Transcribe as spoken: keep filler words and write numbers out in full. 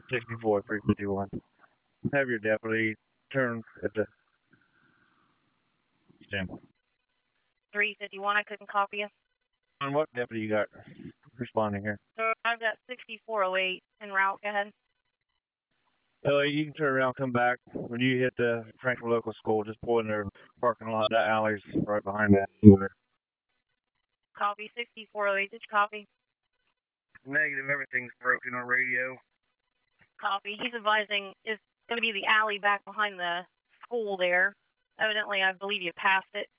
sixty-four, three fifty-one. Have your deputy turn at the stand. three fifty-one, I couldn't copy you. On what deputy you got responding here? So I've got sixty-four oh eight en route. Go ahead. Oh, you can turn around, come back. When you hit the Franklin Local School, just pull in their parking lot. That alley's right behind that. Copy, sixty-four oh eight. Did you copy? Negative. Everything's broken on radio. Copy. He's advising it's going to be the alley back behind the school there. Evidently, I believe you passed it.